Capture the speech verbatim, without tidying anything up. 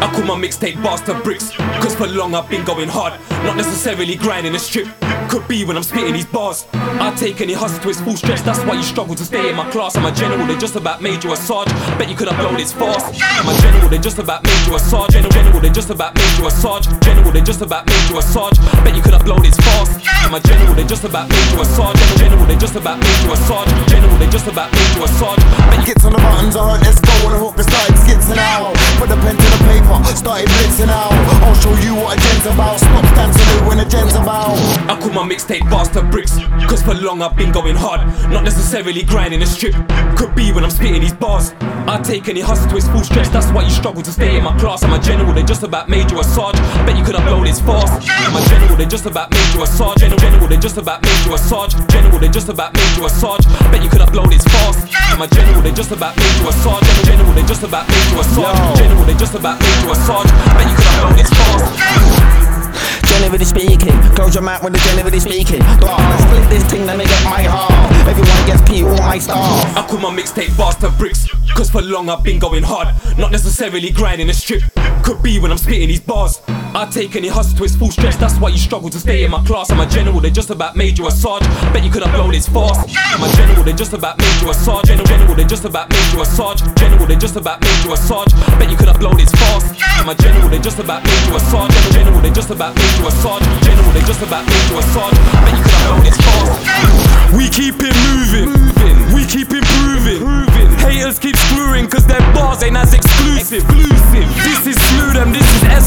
I call my mixtape Bastard Bricks, cause for long I've been going hard, not necessarily grinding a strip. Could be when I'm spitting these bars. I take any hustle to its full stretch, that's why you struggle to stay in my class. I'm a general, they just about made you a sarge. Bet you could upload this fast. I'm a general, they just about made you a sarge. General, general, they just about made you a sarge. General, they just about made you a sarge. Bet you could upload this fast. I'm a general, they just about made you a sarge. General, general, they just about made you a sarge. General, they just about made you a sarge. Bet you Gets on the buttons, alright, let's go on the hook, and started skitzing out. Put the pen to the paper, started blitzing out. I'll show you what a gen's about. Stop dancing when a gen's about. I call my mixtape Bastard Bricks, cause for long I've been going hard, not necessarily grinding a strip. Could be when I'm spitting these bars. I take any hustle to its full stretch, that's why you struggle to stay in my class. I'm a general, they just about made you a sarge. Bet you could upload this fast. I'm a general, they just about made you a sarge. General, general, they just about made you a sarge. General, they just about made you a sarge. Bet you could upload this fast. I'm a general, they just about made you a sarge. General, general, they just about made you a sarge. General, they just about made you a sarge. Bet you could upload this fast. Generally speaking, close your mouth when the generally speaking. Dog, split this thing, let me get my heart. Everyone gets P, all my stars. I call my mixtape Bastard Bricks, cause for long I've been going hard, not necessarily grinding a strip. Could be when I'm spitting these bars. I take any hustle to its full stretch, that's why you struggle to stay in my class. I'm a general, they just about made you a sarge. Bet you could upload this fast. I'm a general, they just about made you a sarge. General, general, they just about made you a sarge. General, they just about made you a sarge. Bet you could upload this fast. I'm a general, they just about made you a sarge. General, general, they just about made you a sarge. General, they just about made you a sarge. Bet you could upload this fast. We keep it moving, we keep improving. Haters keep screwing cause their bars ain't as exclusive. This is smooth and this is S